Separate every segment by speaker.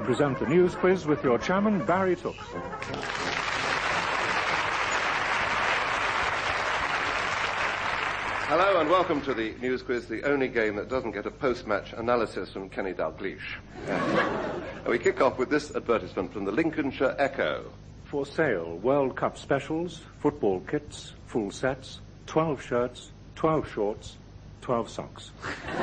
Speaker 1: present the news quiz with your chairman, Barry Took.
Speaker 2: Hello and welcome to the news quiz, the only game that doesn't get a post-match analysis from Kenny Dalglish. We kick off with this advertisement from the Lincolnshire Echo.
Speaker 1: For sale, World Cup specials, football kits, full sets, 12 shirts, 12 shorts, 12 socks.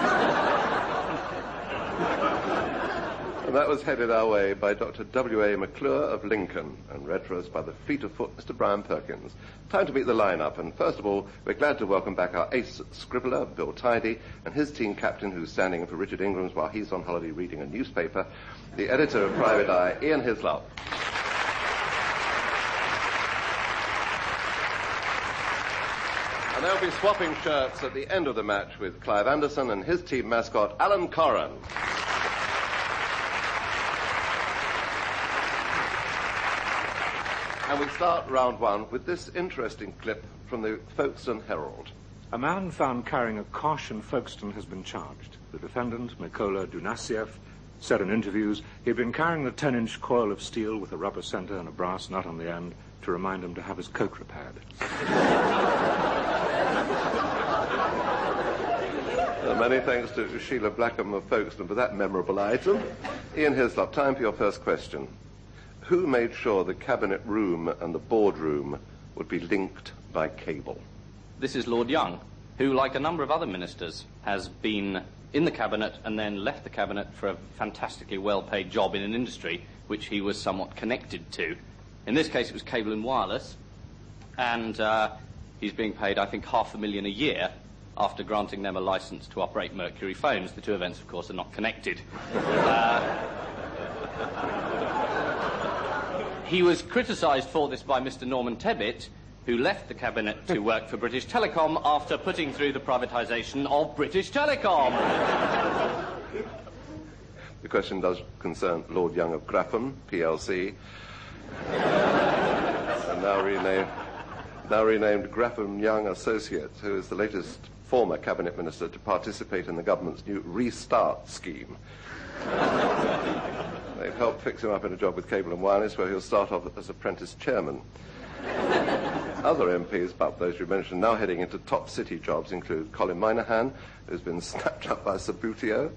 Speaker 2: And that was headed our way by Dr. W.A. McClure of Lincoln and read for us by the fleet of foot Mr. Brian Perkins. Time to meet the lineup, and first of all, we're glad to welcome back our ace scribbler, Bill Tidy, and his team captain, who's standing in for Richard Ingrams while he's on holiday reading a newspaper, the editor of Private Eye, Ian Hislop. And they'll be swapping shirts at the end of the match with Clive Anderson and his team mascot, Alan Corran. And we start round one with this interesting clip from the Folkestone Herald.
Speaker 1: A man found carrying a kosh in Folkestone has been charged. The defendant, Mykola Dunasiev, said in interviews he'd been carrying the 10-inch coil of steel with a rubber center and a brass nut on the end to remind him to have his coke repaired.
Speaker 2: Many thanks to Sheila Blackham of Folkestone for that memorable item. Ian Hislop, time for your first question. Who made sure the cabinet room and the boardroom would be linked by cable?
Speaker 3: This is Lord Young, who, like a number of other ministers, has been in the cabinet and then left the cabinet for a fantastically well-paid job in an industry which he was somewhat connected to. In this case, it was Cable and Wireless, and he's being paid, I think, $500,000 a year after granting them a license to operate Mercury phones. The two events, of course, are not connected. He was criticised for this by Mr. Norman Tebbit, who left the cabinet to work for British Telecom after putting through the privatisation of British Telecom.
Speaker 2: The question does concern Lord Young of Grapham, PLC, and now renamed Grapham Young Associates, who is the latest former cabinet minister to participate in the government's new Restart scheme. They've helped fix him up in a job with Cable and Wireless, where he'll start off as apprentice chairman. Other MPs, but those you mentioned, now heading into top city jobs include Colin Minahan, who's been snapped up by Sabutio.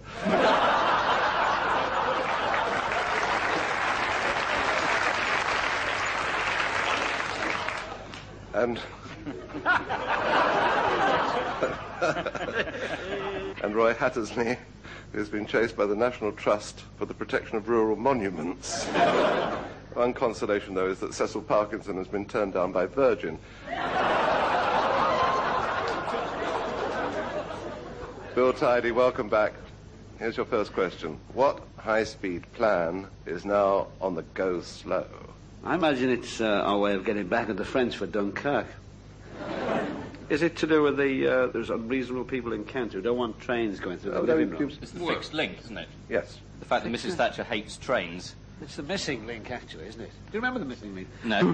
Speaker 2: and Roy Hattersley, who's been chased by the National Trust for the Protection of Rural Monuments. One consolation, though, is that Cecil Parkinson has been turned down by Virgin. Bill Tidy, welcome back. Here's your first question. What high-speed plan is now on the go slow?
Speaker 4: I imagine it's our way of getting back at the French for Dunkirk. Is it to do with there's unreasonable people in Kent who don't want trains going through the living rooms?
Speaker 3: It's the fixed link, isn't it?
Speaker 2: Yes.
Speaker 3: The fact that Mrs. Thatcher hates trains.
Speaker 4: It's the missing link, actually, isn't it? Do you remember the missing link?
Speaker 3: No.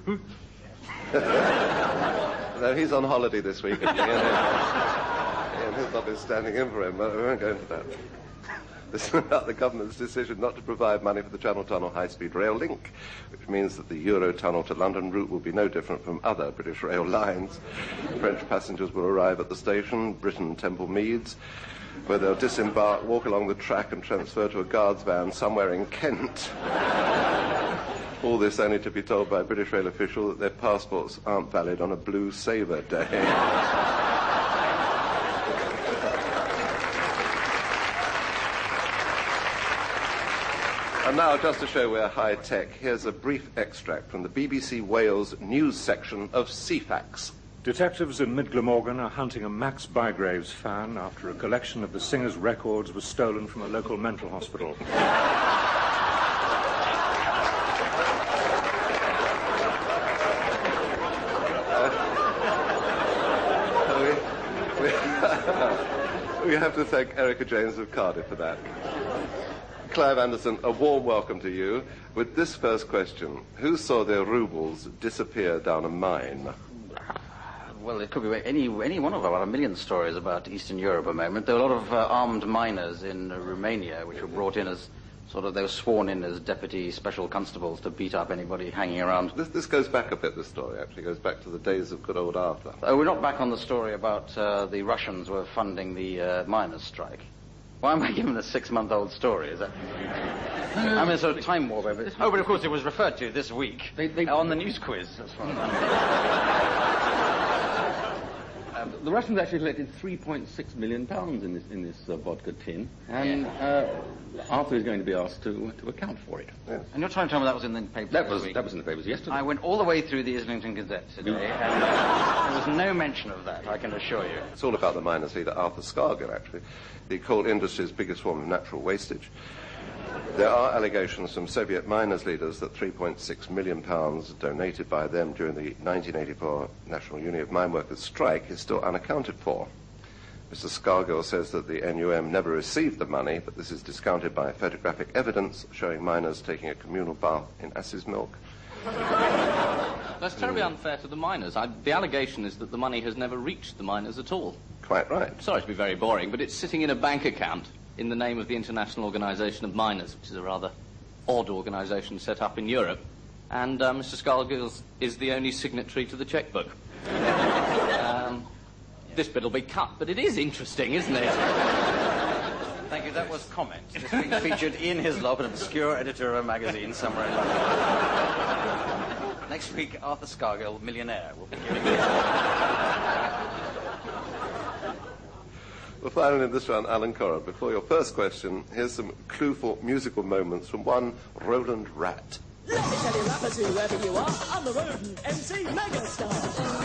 Speaker 2: No, he's on holiday this week. Ian Hislop is standing in for him, but we won't go into that. This is about the government's decision not to provide money for the Channel Tunnel high-speed rail link, which means that the Eurotunnel to London route will be no different from other British rail lines. French passengers will arrive at the station, Britain Temple Meads, where they'll disembark, walk along the track and transfer to a guards van somewhere in Kent. All this only to be told by a British rail official that their passports aren't valid on a Blue Sabre day. And now, just to show we're high-tech, here's a brief extract from the BBC Wales news section of CFAX.
Speaker 1: Detectives in Mid Glamorgan are hunting a Max Bygraves fan after a collection of the singer's records was stolen from a local mental hospital.
Speaker 2: We have to thank Erica James of Cardiff for that. Clive Anderson, a warm welcome to you. With this first question, who saw their rubles disappear down a mine?
Speaker 5: Well, it could be any one of about a million stories about Eastern Europe at the moment. There were a lot of armed miners in Romania which were brought in as They were sworn in as deputy special constables to beat up anybody hanging around.
Speaker 2: This goes back a bit, this story, actually. It goes back to the days of good old Arthur.
Speaker 5: Oh, we're not back on the story about the Russians were funding the miners' strike. Why am I giving a 6-month-old story? Is that... I'm in a sort of time warp over it. Oh, but of course it was referred to this week on the news quiz. That's fine.
Speaker 6: The Russians actually collected £3.6 million in this vodka tin, and Arthur is going to be asked to account for it.
Speaker 2: Yes.
Speaker 5: And you're trying to tell me that was in the papers
Speaker 6: That
Speaker 5: this week?
Speaker 6: was in the papers yesterday.
Speaker 5: I went all the way through the Islington Gazette today, and there was no mention of that, I can assure you.
Speaker 2: It's all about the miners' leader, Arthur Scargill, actually, the coal industry's biggest form of natural wastage. There are allegations from Soviet miners' leaders that £3.6 million donated by them during the 1984 National Union of Mine Workers strike is still unaccounted for. Mr. Scargill says that the NUM never received the money, but this is discounted by photographic evidence showing miners taking a communal bath in ass's milk.
Speaker 3: That's terribly unfair to the miners. The allegation is that the money has never reached the miners at all.
Speaker 2: Quite right.
Speaker 3: Sorry to be very boring, but it's sitting in a bank account in the name of the International Organization of Miners, which is a rather odd organization set up in Europe. And Mr. Scargill is the only signatory to the checkbook. This bit'll be cut, but it is interesting, isn't it?
Speaker 5: Thank you, that was comment. This week featured Ian Hislop, an obscure editor of a magazine somewhere in London. Next week, Arthur Scargill, millionaire, will be giving
Speaker 2: Well, finally, in this round, Alan Corran, before your first question, here's some clue for musical moments from one Roland Rat.
Speaker 7: Let me tell you, rappers, whoever you are, I'm the rodent MC megastar.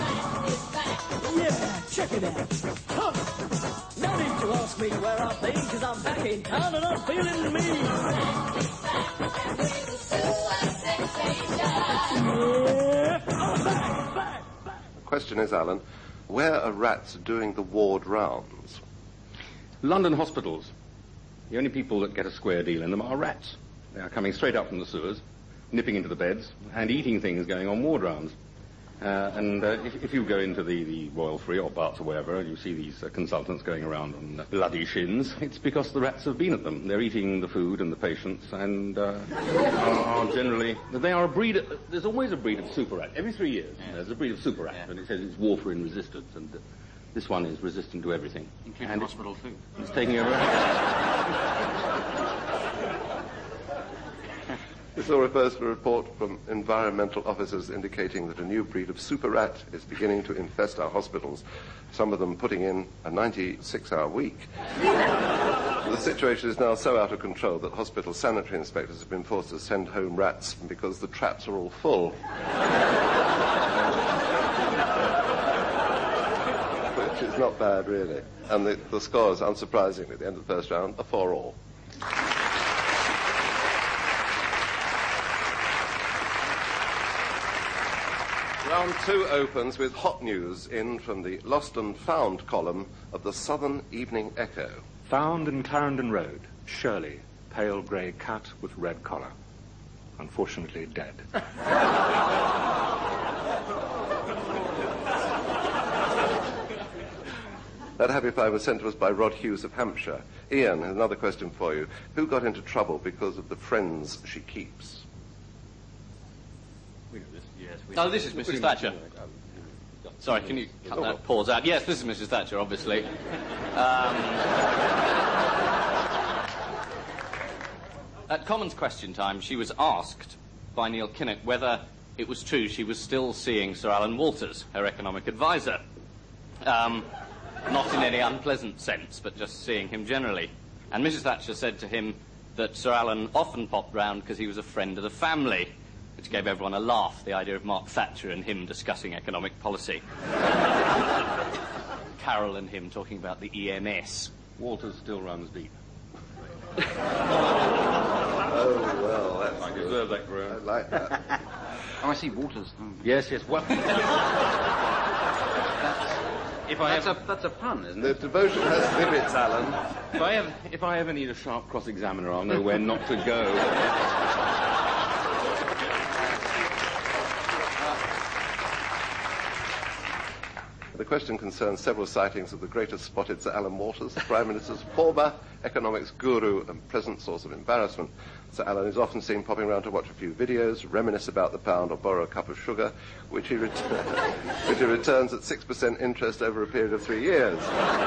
Speaker 7: Yeah, check it out. Huh. No need to ask me where I've been, because I'm back in town and I'm feeling mean. Yeah, I'm back.
Speaker 2: The question is, Alan, where are rats doing the ward rounds?
Speaker 6: London hospitals. The only people that get a square deal in them are rats. They are coming straight up from the sewers, nipping into the beds, and eating things going on ward rounds. If you go into the Royal Free or Barts or wherever, and you see these consultants going around on bloody shins, it's because the rats have been at them. They're eating the food and the patients, and are generally... They are a breed... There's always a breed of super rat. Every 3 years, there's a breed of super rat, and it says it's warfarin resistant, and this one is resistant to everything.
Speaker 5: including
Speaker 6: and
Speaker 5: hospital food.
Speaker 6: It's taking over...
Speaker 2: This all refers to a report from environmental officers indicating that a new breed of super rat is beginning to infest our hospitals, some of them putting in a 96-hour week. The situation is now so out of control that hospital sanitary inspectors have been forced to send home rats because the traps are all full. Which is not bad, really. And the scores, unsurprisingly, at the end of the first round, are 4-4. Round 2 opens with hot news in from the Lost and Found column of the Southern Evening Echo.
Speaker 1: Found in Clarendon Road, Shirley, pale grey cat with red collar. Unfortunately dead.
Speaker 2: That happy five was sent to us by Rod Hughes of Hampshire. Ian, another question for you. Who got into trouble because of the friends she keeps?
Speaker 3: Oh, this is Mrs. Thatcher. Sorry, can you cut that pause out? Yes, this is Mrs. Thatcher, obviously. At Commons Question Time, she was asked by Neil Kinnock whether it was true she was still seeing Sir Alan Walters, her economic advisor. Not in any unpleasant sense, but just seeing him generally. And Mrs. Thatcher said to him that Sir Alan often popped round because he was a friend of the family, which gave everyone a laugh, the idea of Mark Thatcher and him discussing economic policy. Carol and him talking about the EMS.
Speaker 6: Walters still runs deep.
Speaker 2: Oh, well, that's
Speaker 6: I deserve that,
Speaker 2: I
Speaker 6: Graham.
Speaker 2: like that.
Speaker 5: Oh, I see Walters.
Speaker 6: Yes, well...
Speaker 5: That's a pun, isn't
Speaker 2: The
Speaker 5: it?
Speaker 2: devotion has limits, Alan.
Speaker 6: If I ever need a sharp cross-examiner, I'll know where not to go.
Speaker 2: The question concerns several sightings of the greatest spotted Sir Alan Waters, the Prime Minister's former economics guru and present source of embarrassment. Sir Alan is often seen popping around to watch a few videos, reminisce about the pound, or borrow a cup of sugar, which he returns at 6% interest over a period of 3 years.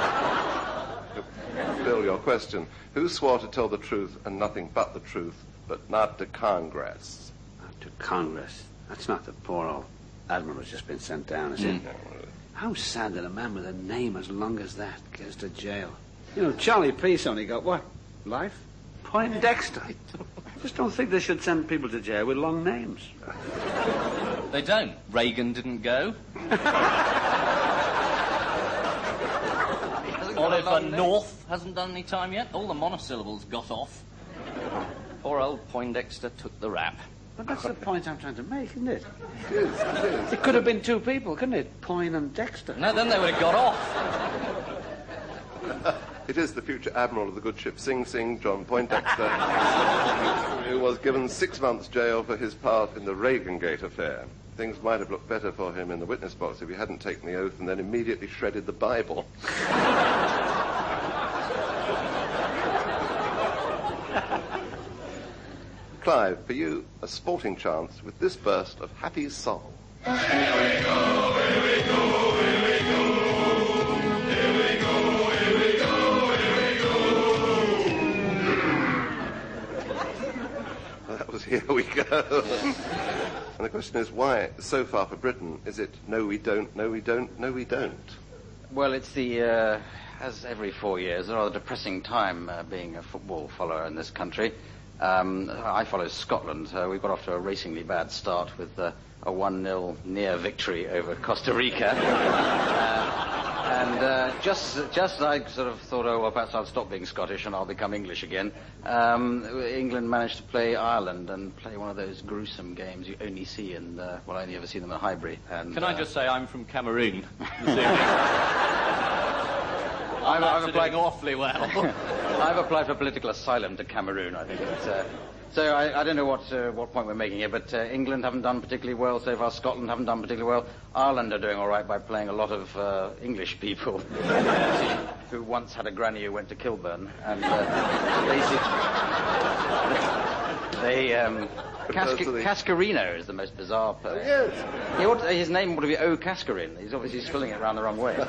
Speaker 2: Bill, your question. Who swore to tell the truth and nothing but the truth, but not to Congress?
Speaker 4: Not to Congress. That's not the poor old Admiral who's just been sent down, is it? How sad that a man with a name as long as that goes to jail. You know, Charlie Peace only got what? Life? Poindexter. I just don't think they should send people to jail with long names.
Speaker 3: They don't. Reagan didn't go. Oliver North hasn't done any time yet. All the monosyllables got off. Poor old Poindexter took the rap.
Speaker 4: But that's the point I'm trying to make, isn't it?
Speaker 2: It is.
Speaker 4: It could have been two people, couldn't it? Poin and Dexter.
Speaker 3: No, then they would have got off.
Speaker 2: It is the future Admiral of the good ship Sing Sing, John Poindexter, who was given 6 months' jail for his part in the Reagan-Gate affair. Things might have looked better for him in the witness box if he hadn't taken the oath and then immediately shredded the Bible. Clive, for you, a sporting chance with this burst of happy song.
Speaker 8: Here we go, here we go, here we go. Here we go, here we go, here we go.
Speaker 2: Well, that was Here We Go. And the question is, why, so far for Britain, is it no we don't, no we don't, no we don't?
Speaker 5: Well, it's the, as every 4 years, a rather depressing time being a football follower in this country. I follow Scotland. We got off to a racingly bad start with a 1-0 near victory over Costa Rica. Just I sort of thought, oh, well, perhaps I'll stop being Scottish and I'll become English again. England managed to play Ireland and play one of those gruesome games you only see in, I only ever see them in Highbury. And,
Speaker 3: Can I just say I'm from Cameroon this evening?
Speaker 5: I've applied
Speaker 3: awfully well.
Speaker 5: I've applied for political asylum to Cameroon, I think. So I don't know what point we're making here, but England haven't done particularly well so far. Scotland haven't done particularly well. Ireland are doing all right by playing a lot of English people who once had a granny who went to Kilburn, and Cascarino is the most bizarre person.
Speaker 2: Yes.
Speaker 5: His name ought to be O. Cascarin. He's obviously spelling it around the wrong way.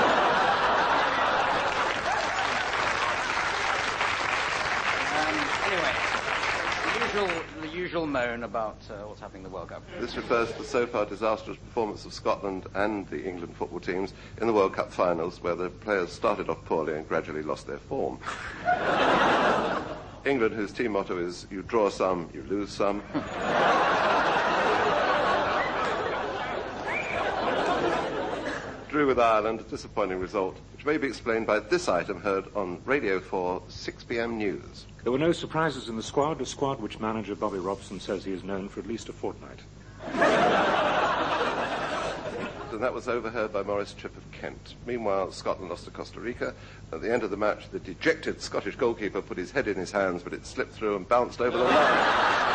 Speaker 5: The usual moan about what's happening in the World Cup.
Speaker 2: This refers to the so far disastrous performance of Scotland and the England football teams in the World Cup finals, where the players started off poorly and gradually lost their form. England, whose team motto is, you draw some, you lose some. Drew with Ireland, a disappointing result, which may be explained by this item heard on Radio 4, 6 p.m. news.
Speaker 1: There were no surprises in the squad, a squad which manager Bobby Robson says he has known for at least a fortnight.
Speaker 2: And that was overheard by Maurice Tripp of Kent. Meanwhile, Scotland lost to Costa Rica. At the end of the match, the dejected Scottish goalkeeper put his head in his hands, but it slipped through and bounced over the line.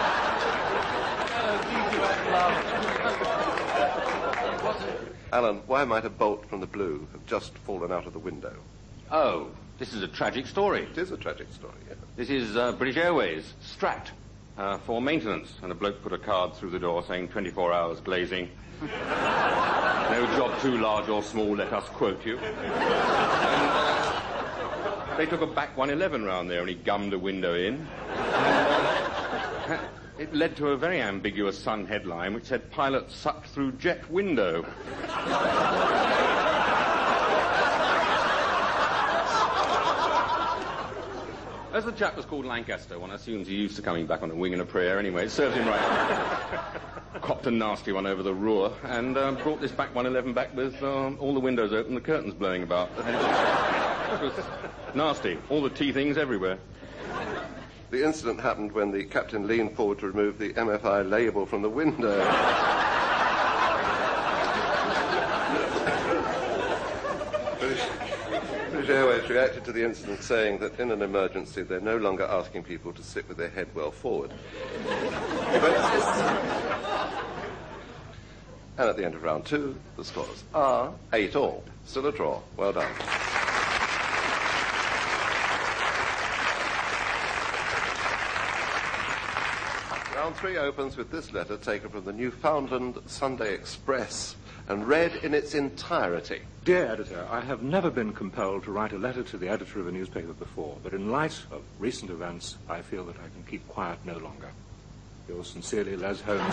Speaker 2: Alan, why might a bolt from the blue have just fallen out of the window?
Speaker 6: Oh, this is a tragic story.
Speaker 2: It is a tragic story, yeah.
Speaker 6: This is British Airways, Strat, for maintenance. And a bloke put a card through the door saying 24 hours glazing. No job too large or small, let us quote you. And, they took a back 111 round there and he gummed a window in. It led to a very ambiguous Sun headline which said, pilot sucked through jet window. As the chap was called Lancaster, one assumes he used to coming back on a wing and a prayer anyway. It served him right. Copped a nasty one over the Ruhr and brought this back 111 back with all the windows open, the curtains blowing about. It was nasty. All the tea things everywhere.
Speaker 2: The incident happened when the captain leaned forward to remove the MFI label from the window. British Airways reacted to the incident saying that in an emergency they're no longer asking people to sit with their head well forward. And at the end of round 2, the scores are 8-all. Still a draw. Well done. Round 3 opens with this letter taken from the Newfoundland Sunday Express and read in its entirety.
Speaker 1: Dear editor, I have never been compelled to write a letter to the editor of a newspaper before, but in light of recent events, I feel that I can keep quiet no longer. Yours sincerely, Les Holmes.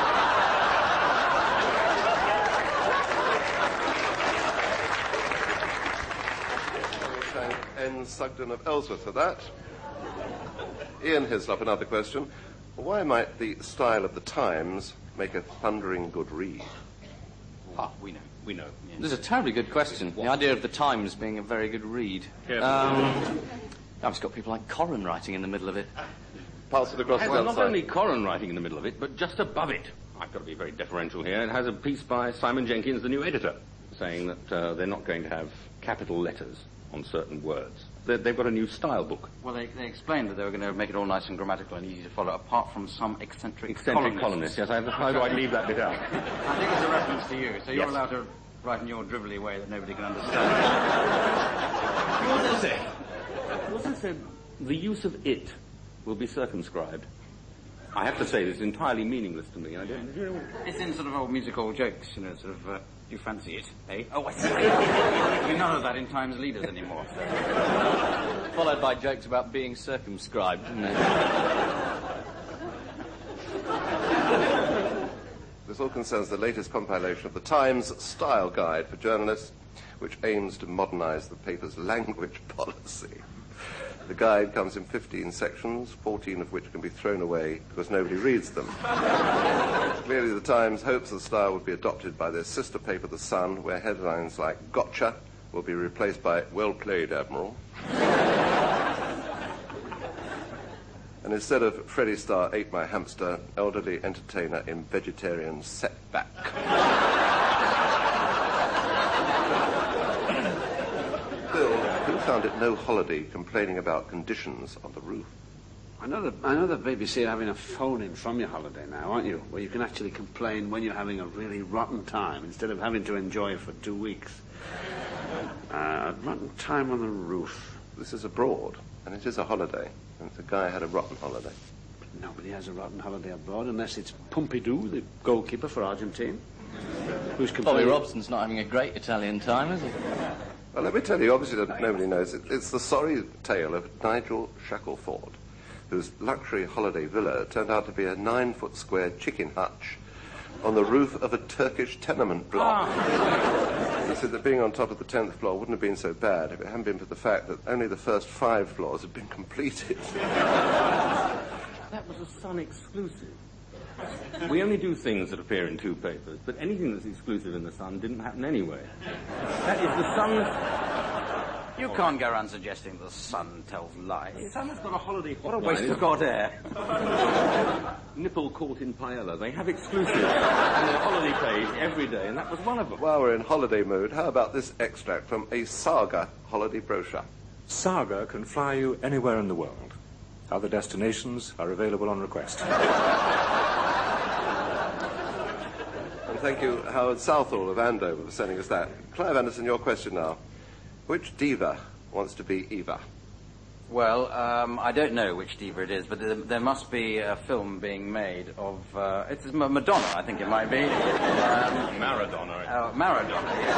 Speaker 2: Thank N. Sugden of Ellsworth for that. Ian Hislop, another question. Why might the style of the Times make a thundering good read?
Speaker 3: We know. Yeah. This is a terribly good question. The idea of the Times being a very good read. I've just got people like Corran writing in the middle of it.
Speaker 2: Pass it across the
Speaker 6: Well,
Speaker 2: outside.
Speaker 6: not only Corran writing in the middle of it, but just above it. I've got to be very deferential here. It has a piece by Simon Jenkins, the new editor, saying that they're not going to have capital letters on certain words. They've got a new style book.
Speaker 5: Well, they explained that they were going to make it all nice and grammatical and easy to follow, apart from some eccentric
Speaker 6: Columnists, yes. How do I leave that bit out?
Speaker 5: I think it's a reference to you, so you're allowed to write in your drivelly way that nobody can understand.
Speaker 6: What does it? What's it said? The use of it will be circumscribed. I have to say, this is entirely meaningless to me. I don't know.
Speaker 5: It's in sort of old musical jokes, you know, sort of, you fancy it, eh? Oh, I see. There'll be none of that in Times leaders anymore.
Speaker 3: Followed by jokes about being circumscribed, isn't it?
Speaker 2: This all concerns the latest compilation of the Times Style Guide for Journalists, which aims to modernize the paper's language policy. The guide comes in 15 sections, 14 of which can be thrown away because nobody reads them. Clearly, the Times hopes the style would be adopted by their sister paper, The Sun, where headlines like "Gotcha" will be replaced by "Well played, Admiral." And instead of Freddie Starr ate my hamster, elderly entertainer in vegetarian setback. Bill, who found it no holiday complaining about conditions on the roof?
Speaker 4: I know the BBC are having a phone-in from your holiday now, aren't you? Where you can actually complain when you're having a really rotten time instead of having to enjoy it for 2 weeks. Rotten time on the roof.
Speaker 2: This is abroad, and it is a holiday, and the guy had a rotten holiday.
Speaker 4: But nobody has a rotten holiday abroad unless it's Pompidou, the goalkeeper for Argentina. Who's
Speaker 3: Bobby
Speaker 4: complaining?
Speaker 3: Robson's not having a great Italian time, is he?
Speaker 2: Well, let me tell you, obviously that nobody knows, it's the sorry tale of Nigel Shackleford, whose luxury holiday villa turned out to be a 9-foot square chicken hutch on the roof of a Turkish tenement block. He said that being on top of the 10th floor wouldn't have been so bad if it hadn't been for the fact that only the first 5 floors had been completed.
Speaker 6: That was a Sun exclusive. We only do things that appear in 2 papers, but anything that's exclusive in the Sun didn't happen anyway. That is the Sun.
Speaker 5: You can't go around suggesting the Sun tells lies.
Speaker 6: The Sun has got a holiday.
Speaker 5: What a waste of hot air.
Speaker 6: Nipple caught in paella. They have exclusives on their holiday page every day, and that was one of them.
Speaker 2: While we're in holiday mood, how about this extract from a Saga holiday brochure?
Speaker 1: Saga can fly you anywhere in the world. Other destinations are available on request.
Speaker 2: And thank you, Howard Southall of Andover, for sending us that. Clive Anderson, your question now. Which diva wants to be Eva?
Speaker 5: Well, I don't know which diva it is, but there must be a film being made of... it's Madonna, I think it might be.
Speaker 6: Maradona.
Speaker 5: Maradona, yes.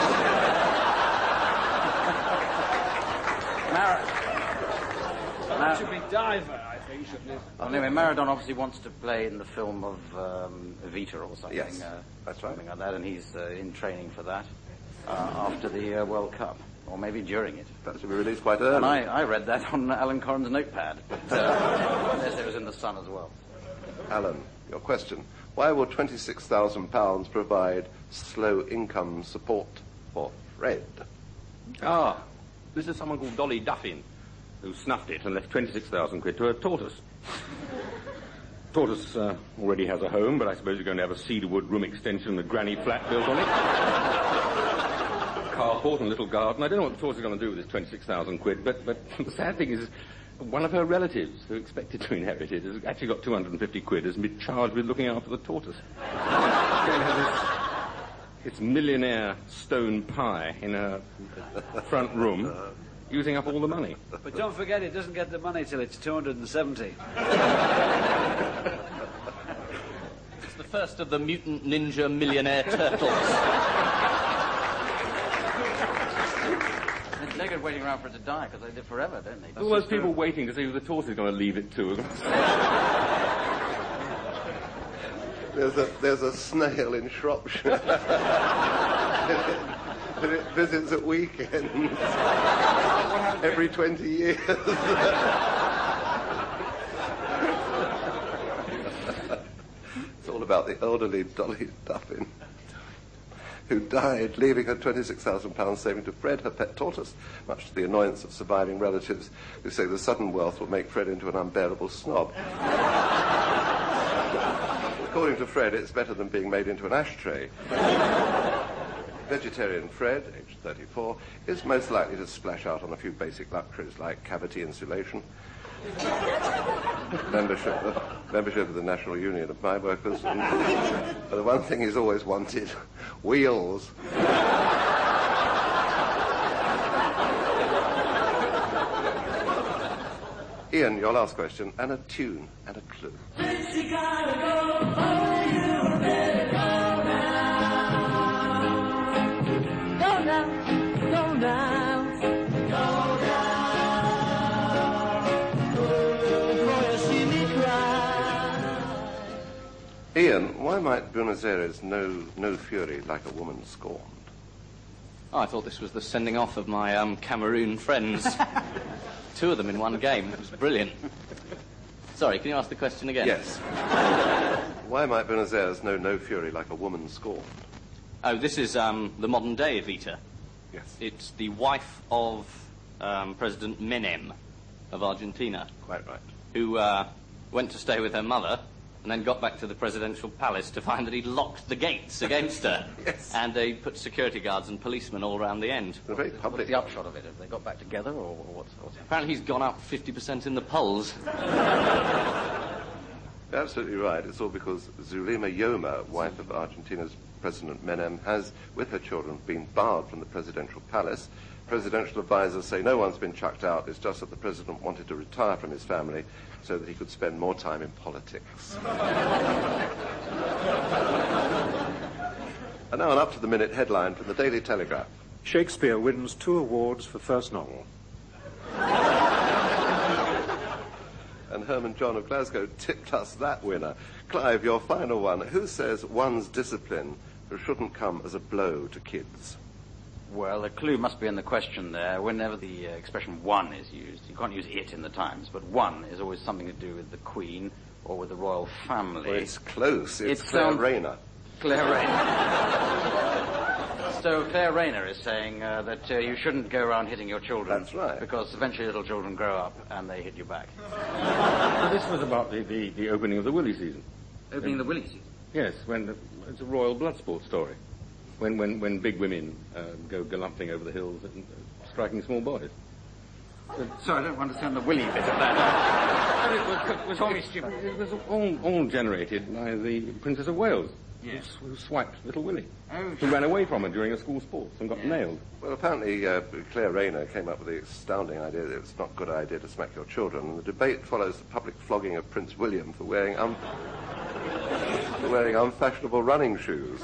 Speaker 4: That should be Diver, I think, shouldn't it?
Speaker 5: Well, anyway, Maradona obviously wants to play in the film of Evita or something.
Speaker 2: Yes, that's right.
Speaker 5: Something like that, and he's in training for that after the World Cup. Or maybe during it.
Speaker 2: That should be released quite early.
Speaker 5: And I read that on Alan Corran's notepad. But unless it was in the Sun as well.
Speaker 2: Alan, your question. Why will £26,000 provide slow income support for Fred?
Speaker 6: This is someone called Dolly Duffin, who snuffed it and left 26,000 quid to a tortoise. Tortoise already has a home, but I suppose you're going to have a cedarwood room extension with granny flat built on it. Carport and little garden. I don't know what the tortoise is going to do with this 26,000 quid, but the sad thing is one of her relatives who expected to inherit it has actually got 250 quid as charged with looking after the tortoise. She's going to have this its millionaire stone pie in her front room, using up all the money.
Speaker 4: But don't forget, it doesn't get the money till it's 270.
Speaker 3: It's the first of the mutant ninja millionaire turtles.
Speaker 5: They're good waiting around for it to die because they live forever, don't they?
Speaker 6: All those people waiting to see who the tortoise is going to leave it to.
Speaker 2: There's a snail in Shropshire. And it visits at weekends. Every 20 years. It's all about the elderly Dolly Duffin, who died, leaving her £26,000 saving to Fred, her pet tortoise, much to the annoyance of surviving relatives who say the sudden wealth will make Fred into an unbearable snob. According to Fred, it's better than being made into an ashtray. Vegetarian Fred, aged 34, is most likely to splash out on a few basic luxuries like cavity insulation, membership of the National Union of Mine Workers, and the one thing he's always wanted, wheels. Ian, your last question, and a tune and a clue. Ian, why might Buenos Aires know no fury like a woman scorned?
Speaker 3: Oh, I thought this was the sending off of my Cameroon friends. 2 of them in one game. It was brilliant. Sorry, can you ask the question again?
Speaker 2: Yes. Why might Buenos Aires know no fury like a woman scorned?
Speaker 3: Oh, this is the modern day Evita.
Speaker 2: Yes.
Speaker 3: It's the wife of President Menem of Argentina.
Speaker 2: Quite right.
Speaker 3: Who went to stay with her mother and then got back to the presidential palace to find that he'd locked the gates against her.
Speaker 2: Yes.
Speaker 3: And they put security guards and policemen all around the end.
Speaker 2: A very public.
Speaker 5: What's the upshot of it? Have they got back together, or what's
Speaker 3: Apparently he's gone up 50% in the polls.
Speaker 2: You're absolutely right. It's all because Zulema Yoma, wife of Argentina's President Menem, has, with her children, been barred from the presidential palace. Presidential advisors say no one's been chucked out. It's just that the president wanted to retire from his family so that he could spend more time in politics. And now an up-to-the-minute headline from the Daily Telegraph.
Speaker 1: Shakespeare wins 2 awards for first novel.
Speaker 2: And Herman John of Glasgow tipped us that winner. Clive, your final one. Who says one's discipline shouldn't come as a blow to kids?
Speaker 5: Well, the clue must be in the question there. Whenever the expression one is used, you can't use it in the Times, but one is always something to do with the Queen or with the royal family.
Speaker 2: Well, it's close. It's Claire Rayner.
Speaker 5: Claire Rayner. So Claire Rayner is saying that you shouldn't go around hitting your children.
Speaker 2: That's right.
Speaker 5: Because eventually little children grow up and they hit you back.
Speaker 6: So this was about the opening of the Willie season.
Speaker 5: Opening the Willie season?
Speaker 6: Yes, it's a royal blood sport story. When big women go galumphing over the hills and striking small boys.
Speaker 5: Sorry, I don't understand the Willie bit of that. It was all stupid.
Speaker 6: It was all generated by the Princess of Wales.
Speaker 5: Yes.
Speaker 6: Who swiped little Willie.
Speaker 5: Oh,
Speaker 6: who ran away from her during a school sports and got nailed.
Speaker 2: Well, apparently Claire Rayner came up with the astounding idea that it's not a good idea to smack your children. And the debate follows the public flogging of Prince William for wearing unfashionable running shoes.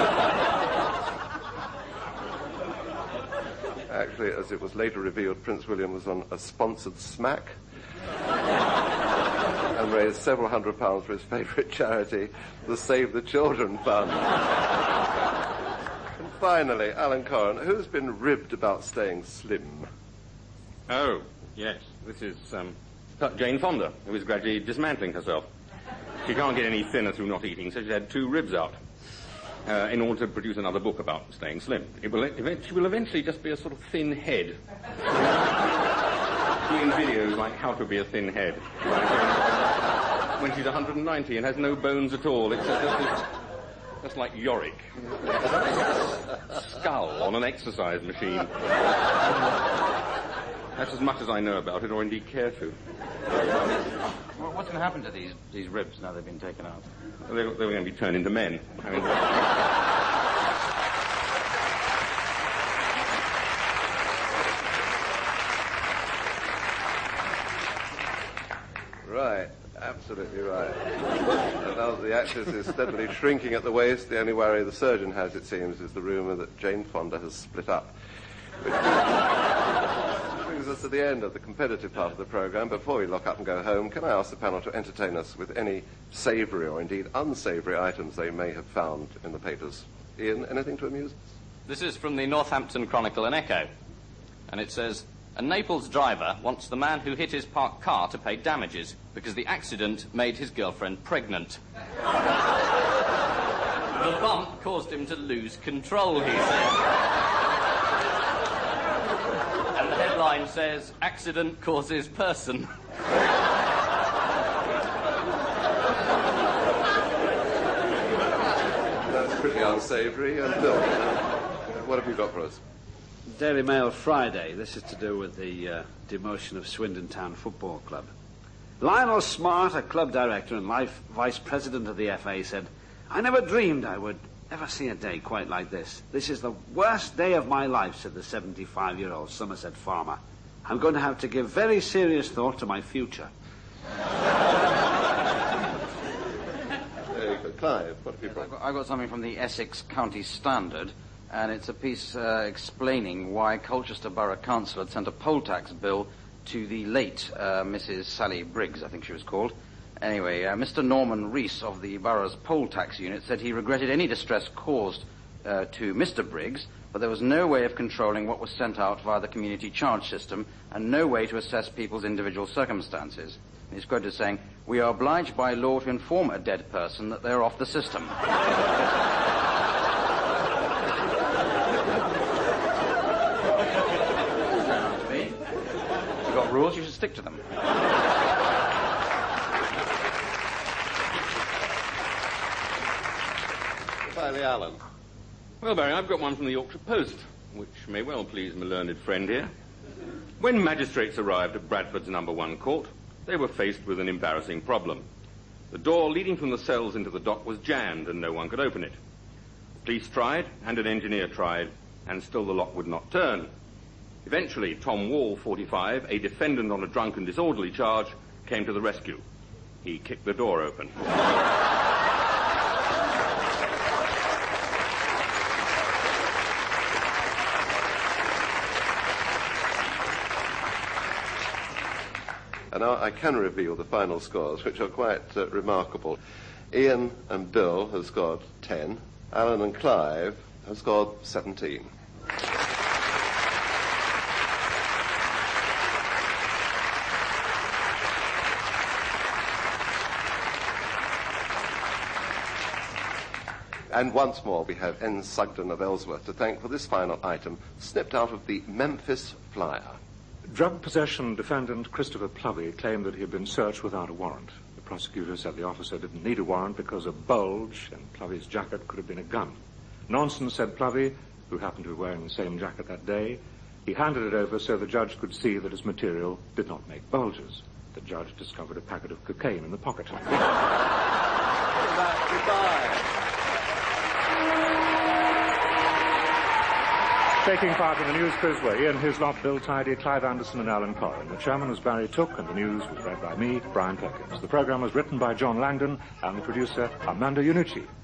Speaker 2: Actually, as it was later revealed, Prince William was on a sponsored smack and raised several £100s for his favourite charity, the Save the Children Fund. And finally, Alan Coren, who's been ribbed about staying slim?
Speaker 6: Oh, yes. This is Jane Fonda, who is gradually dismantling herself. She can't get any thinner through not eating, so she's had 2 ribs out in order to produce another book about staying slim. She will eventually just be a sort of thin head. Doing videos like how to be a thin head. When she's 190 and has no bones at all, it's just like Yorick. Skull on an exercise machine. That's as much as I know about it, or indeed care to.
Speaker 5: Well, what's going to happen to these ribs now they've been taken out?
Speaker 6: They're going to be turned into men.
Speaker 2: right. Absolutely right. And now that the actress is steadily shrinking at the waist, the only worry the surgeon has, it seems, is the rumour that Jane Fonda has split up. Which brings us to the end of the competitive part of the programme. Before we lock up and go home, can I ask the panel to entertain us with any savoury or indeed unsavoury items they may have found in the papers? Ian, anything to amuse us?
Speaker 3: This is from the Northampton Chronicle and Echo, and it says, a Naples driver wants the man who hit his parked car to pay damages because the accident made his girlfriend pregnant. The bump caused him to lose control, he said. And the headline says, accident causes person.
Speaker 2: That's pretty unsavoury. And Bill, what have you got for us?
Speaker 4: Daily Mail Friday. This is to do with the demotion of Swindon Town Football Club. Lionel Smart, a club director and life vice president of the FA, said, I never dreamed I would ever see a day quite like this. This is the worst day of my life, said the 75-year-old Somerset farmer. I'm going to have to give very serious thought to my future.
Speaker 2: Very good. Clive, what have you brought?
Speaker 5: I got something from the Essex County Standard, and it's a piece explaining why Colchester Borough Council had sent a poll tax bill to the late Mrs. Sally Briggs, I think she was called. Anyway, Mr. Norman Rees of the borough's poll tax unit said he regretted any distress caused to Mr. Briggs, but there was no way of controlling what was sent out via the community charge system and no way to assess people's individual circumstances. And he's quoted as saying, we are obliged by law to inform a dead person that they're off the system. Rules, you should stick to them.
Speaker 2: Finally, Alan.
Speaker 6: Well, Barry, I've got one from the Yorkshire Post, which may well please my learned friend here. When magistrates arrived at Bradford's No. 1 court, they were faced with an embarrassing problem. The door leading from the cells into the dock was jammed and no one could open it. The police tried, and an engineer tried, and still the lock would not turn. Eventually, Tom Wall, 45, a defendant on a drunk and disorderly charge, came to the rescue. He kicked the door open.
Speaker 2: And now I can reveal the final scores, which are quite remarkable. Ian and Bill have scored 10. Alan and Clive have scored 17. And once more, we have N. Sugden of Ellsworth to thank for this final item, snipped out of the Memphis Flyer.
Speaker 1: Drug possession defendant Christopher Plovey claimed that he had been searched without a warrant. The prosecutor said the officer didn't need a warrant because a bulge in Plovey's jacket could have been a gun. Nonsense, said Plovey, who happened to be wearing the same jacket that day. He handed it over so the judge could see that his material did not make bulges. The judge discovered a packet of cocaine in the pocket.
Speaker 2: Goodbye.
Speaker 1: Taking part in the news quiz were Ian Hislop, Bill Tidy, Clive Anderson and Alan Corrin. The chairman was Barry Took and the news was read by me, Brian Perkins. The programme was written by John Langdon and the producer Amanda Iannucci.